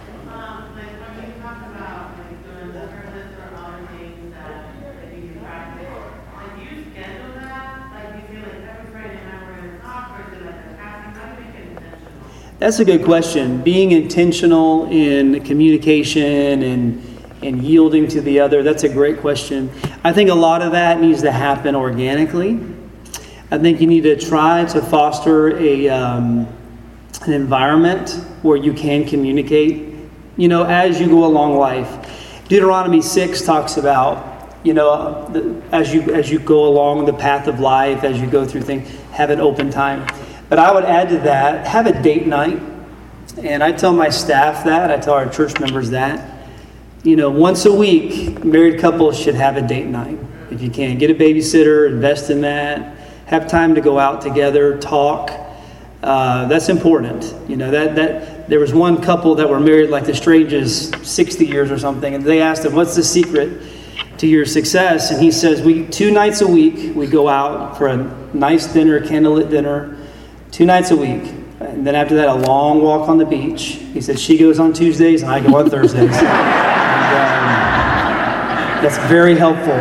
Speaker 1: That's a good question. Being intentional in communication and and yielding to the other, that's a great question. I think a lot of that needs to happen organically. I think you need to try to foster a um, an environment where you can communicate, you know, as you go along life. Deuteronomy six talks about, you know, the, as you as you go along the path of life, as you go through things, have an open time. But I would add to that, have a date night. And I tell my staff that, I tell our church members that. You know, once a week, married couples should have a date night. If you can, get a babysitter, invest in that. Have time to go out together, talk. Uh, that's important. You know, that that there was one couple that were married like the strangest sixty years or something. And they asked him, what's the secret to your success? And he says, we two nights a week, we go out for a nice dinner, candlelit dinner. Two nights a week. And then after that, a long walk on the beach. He said, she goes on Tuesdays and I go on Thursdays. And, um, that's very helpful.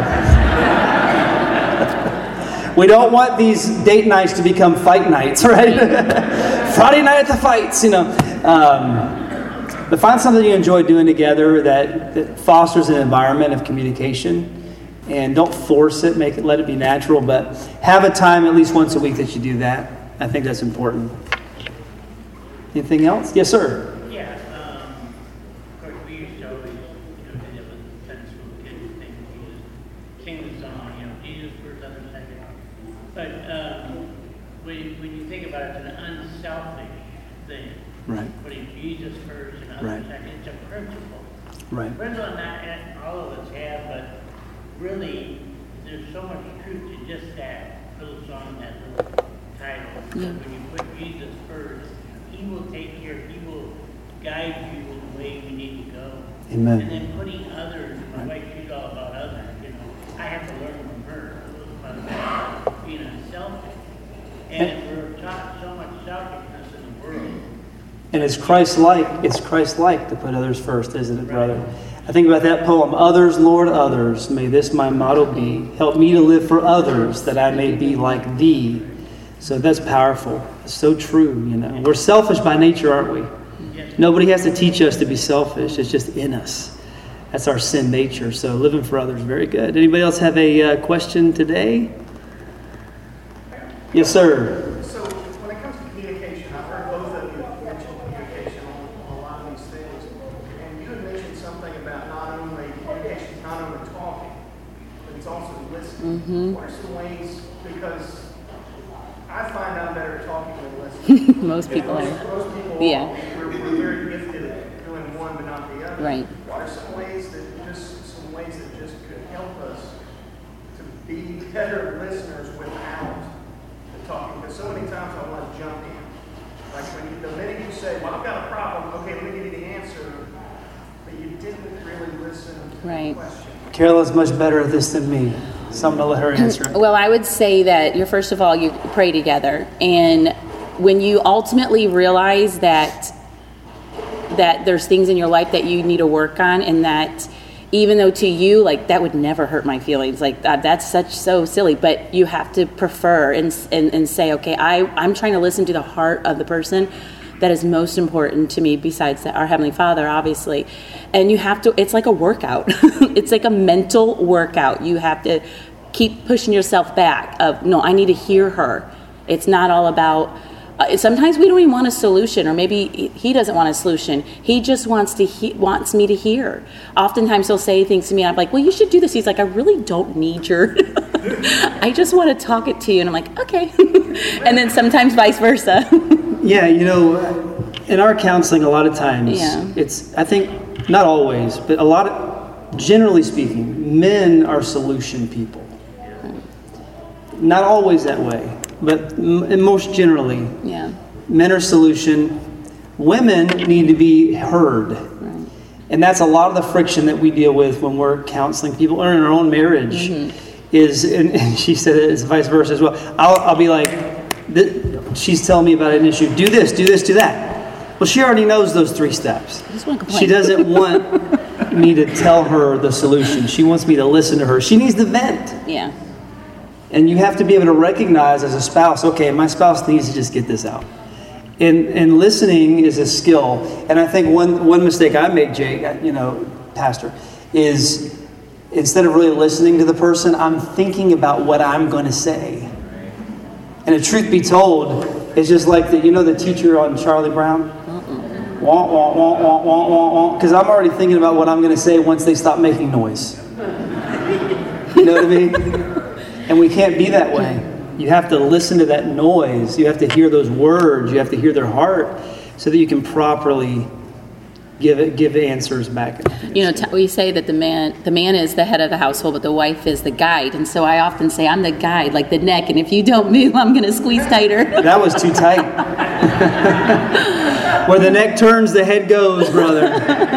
Speaker 1: We don't want these date nights to become fight nights, right? Friday night at the fights, you know. Um, but find something you enjoy doing together that, that fosters an environment of communication. And don't force it, make it, let it be natural. But have a time at least once a week that you do that. I think that's important. Anything else? Yes, sir.
Speaker 3: Yeah. Um, of course, we used to always, you know, did it with Sunday school kids and things. Jesus, sing the song, you know, Jesus first, others second. But um, when, when you think about it, it's an unselfish thing.
Speaker 1: Right.
Speaker 3: Putting Jesus first and others
Speaker 1: Right.
Speaker 3: second. It's a principle.
Speaker 1: Right.
Speaker 3: Principle that all of us have, but really, there's so much truth to just that little song, that little title.
Speaker 2: Yeah.
Speaker 3: When you put Jesus first, He will take care, He will guide you in the way we need to go.
Speaker 1: Amen.
Speaker 3: And then putting others, my wife, she's all about others, you know. I have to learn from her about being unselfish. And we're taught so much selfishness in the world.
Speaker 1: And it's Christ-like. It's Christ-like to put others first, isn't it, brother? I think about that poem, others, Lord, others, may this my motto be. Help me to live for others, that I may be like thee. So that's powerful. It's so true, you know. We're selfish by nature, aren't we?
Speaker 3: Yes.
Speaker 1: Nobody has to teach us to be selfish. It's just in us. That's our sin nature. So living for others, very good. Anybody else have a uh, question today? Yes, sir.
Speaker 4: So when it comes to communication, I've heard both of you mention communication on, on a lot of these things. And you had mentioned something about not only communication, not only talking, but it's also listening.
Speaker 2: Mm-hmm.
Speaker 4: What are some ways, because I find I'm better at talking than listening.
Speaker 2: Most people
Speaker 4: most,
Speaker 2: are.
Speaker 4: Most people
Speaker 2: Yeah.
Speaker 4: are. We're, we're very gifted at doing one but not the other.
Speaker 2: Right.
Speaker 4: What are some ways that just some ways that just could help us to be better listeners without the talking? Because so many times I want to jump in. Like when you, the minute you say, "Well, I've got a problem," okay, let me give you the answer, but you didn't really listen to
Speaker 2: Right.
Speaker 4: the question.
Speaker 1: Carolyn's much better at this than me. So I'm going to let her answer it.
Speaker 2: Well, I would say that you're first of all, you pray together, and when you ultimately realize that that there's things in your life that you need to work on, and that even though to you, like, that would never hurt my feelings, like that, that's such so silly, but you have to prefer and and, and say, okay, I I'm trying to listen to the heart of the person that is most important to me, besides our Heavenly Father, obviously. And you have to, it's like a workout. It's like a mental workout. You have to keep pushing yourself back of, no, I need to hear her. It's not all about Uh, Sometimes we don't even want a solution, or maybe he doesn't want a solution. He just wants to he wants me to hear. Oftentimes he'll say things to me, and I'm like, well, you should do this. He's like, I really don't need your, I just want to talk it to you. And I'm like, okay. And then sometimes vice versa.
Speaker 1: Yeah, you know, in our counseling, a lot of times,
Speaker 2: Yeah.
Speaker 1: it's, I think, not always, but a lot of, generally speaking, men are solution people. Not always that way, but m- most generally,
Speaker 2: Yeah.
Speaker 1: men are solution. Women need to be heard.
Speaker 2: Right.
Speaker 1: And that's a lot of the friction that we deal with when we're counseling people or in our own marriage.
Speaker 2: Mm-hmm.
Speaker 1: Is, and, and she said it's vice versa as well. I'll, I'll be like, th- she's telling me about an issue. Do this, do this, do that. Well, she already knows those three steps.
Speaker 2: I just want to complain.
Speaker 1: She doesn't want me to tell her the solution. She wants me to listen to her. She needs to vent.
Speaker 2: Yeah.
Speaker 1: And you have to be able to recognize as a spouse, okay, my spouse needs to just get this out. And and listening is a skill. And I think one one mistake I made, Jake, you know, Pastor, is instead of really listening to the person, I'm thinking about what I'm going to say. And the truth be told, it's just like the, you know, the teacher on Charlie Brown? Wah, wah, wah, wah, wah, wah, wah. Because I'm already thinking about what I'm going to say once they stop making noise. You know what I mean? And we can't be that way. You have to listen to that noise. You have to hear those words. You have to hear their heart so that you can properly give it, give answers back.
Speaker 2: You know, t- we say that the man the man is the head of the household, but the wife is the guide. And so I often say, I'm the guide, like the neck, and if you don't move, I'm going to squeeze tighter.
Speaker 1: That was too tight. Where the neck turns, the head goes, brother.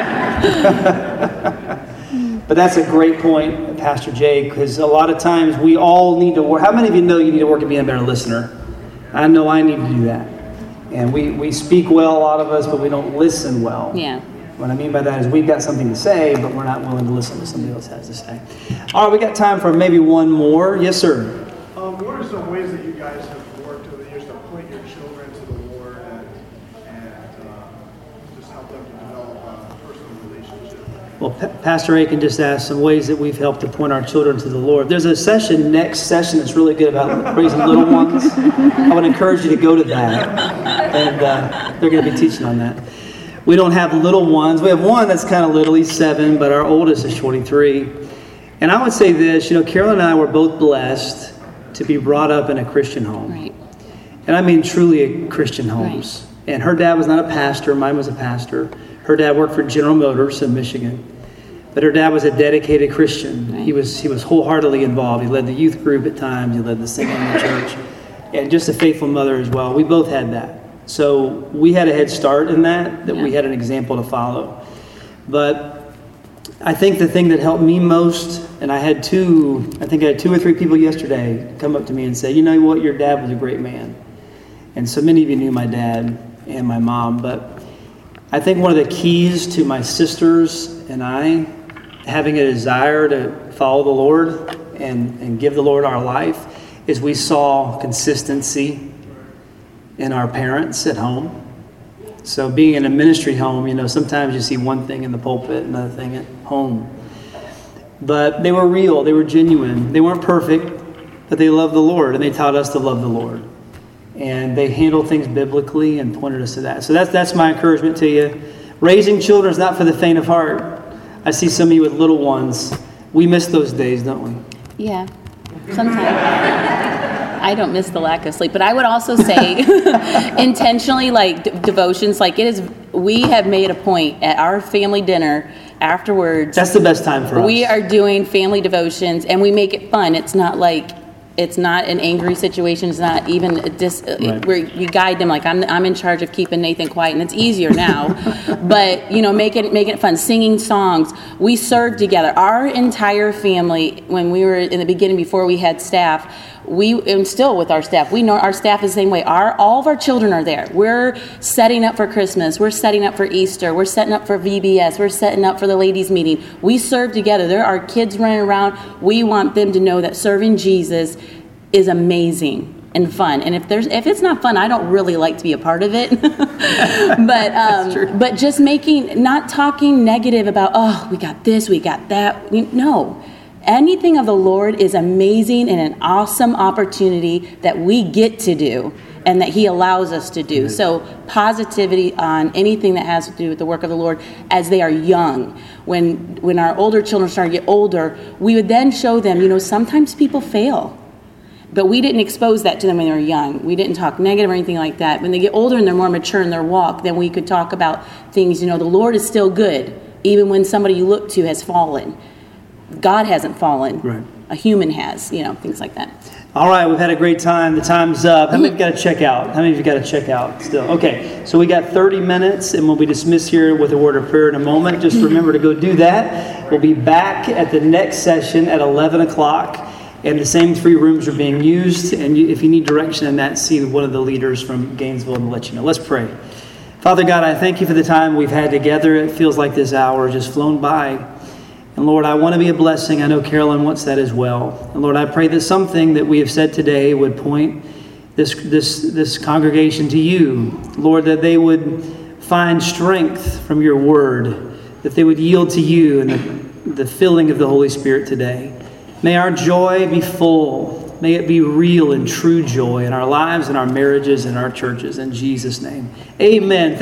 Speaker 1: But that's a great point, Pastor Jay, because a lot of times we all need to work. How many of you know you need to work at being a better listener? I know I need to do that. And we, we speak well, a lot of us, but we don't listen well.
Speaker 2: Yeah.
Speaker 1: What I mean by that is we've got something to say, but we're not willing to listen to what somebody else has to say. All right, we got time for maybe one more. Yes, sir.
Speaker 4: Um, what are some ways that you guys have worked over the years to point your children to the Lord and, and uh, just help them to develop a personal relationship?
Speaker 1: Well, P- Pastor Aiken just asked some ways that we've helped to point our children to the Lord. There's a session, next session, that's really good about raising little ones. I would encourage you to go to that. And uh, they're going to be teaching on that. We don't have little ones. We have one that's kind of little. He's seven, but our oldest is twenty-three. And I would say this, you know, Carolyn and I were both blessed to be brought up in a Christian home.
Speaker 2: Right.
Speaker 1: And I mean truly a Christian homes. Right. And her dad was not a pastor. Mine was a pastor. Her dad worked for General Motors in Michigan. But her dad was a dedicated Christian. Right. He was he was wholeheartedly involved. He led the youth group at times. He led the singing in the church. And just a faithful mother as well. We both had that. So we had a head start in that, that yeah. we had an example to follow. But I think the thing that helped me most, and I had two, I think I had two or three people yesterday come up to me and say, you know what, your dad was a great man. And so many of you knew my dad and my mom. But I think one of the keys to my sisters and I having a desire to follow the Lord and, and give the Lord our life is we saw consistency in our parents at home. So being in a ministry home, you know, sometimes you see one thing in the pulpit, another thing at home. But they were real, they were genuine. They weren't perfect, but they loved the Lord, and they taught us to love the Lord. And they handled things biblically and pointed us to that. So that's that's my encouragement to you. Raising children is not for the faint of heart. I see some of you with little ones. We miss those days, don't we?
Speaker 2: Yeah, sometimes. I don't miss the lack of sleep, but I would also say intentionally, like d- devotions, like it is, we have made a point at our family dinner afterwards.
Speaker 1: That's the best time for us.
Speaker 2: We are doing family devotions and we make it fun. It's not like, it's not an angry situation. It's not even a dis,
Speaker 1: right.
Speaker 2: we we guide them like I'm I'm in charge of keeping Nathan quiet, and it's easier now. But you know, make it making it fun, singing songs. We served together. Our entire family, when we were in the beginning, before we had staff, we and still with our staff, we know our staff is the same way. Our all of our children are there. We're setting up for Christmas. We're setting up for Easter. We're setting up for V B S. We're setting up for the ladies' meeting. We serve together. There are kids running around. We want them to know that serving Jesus is amazing and fun. And if there's if it's not fun, I don't really like to be a part of it. but um, but just making, not talking negative about, oh, we got this, we got that. No. Anything of the Lord is amazing and an awesome opportunity that we get to do. and that he allows us to do. So positivity on anything that has to do with the work of the Lord as they are young. When when our older children start to get older, we would then show them, you know, sometimes people fail. But we didn't expose that to them when they were young. We didn't talk negative or anything like that. When they get older and they're more mature in their walk, then we could talk about things, you know, the Lord is still good, even when somebody you look to has fallen. God hasn't fallen.
Speaker 1: Right.
Speaker 2: A human has, you know, things like that.
Speaker 1: All right, we've had a great time. The time's up. How many of you got to check out? How many of you got to check out still? Okay, so we got thirty minutes, and we'll be dismissed here with a word of prayer in a moment. Just remember to go do that. We'll be back at the next session at eleven o'clock, and the same three rooms are being used. And you, if you need direction in that, see one of the leaders from Gainesville and let you know. Let's pray. Father God, I thank you for the time we've had together. It feels like this hour has just flown by. And Lord, I want to be a blessing. I know Carolyn wants that as well. And Lord, I pray that something that we have said today would point this this this congregation to you. Lord, that they would find strength from your word, that they would yield to you and the, the filling of the Holy Spirit today. May our joy be full. May it be real and true joy in our lives, in our marriages, in our churches. In Jesus' name, amen.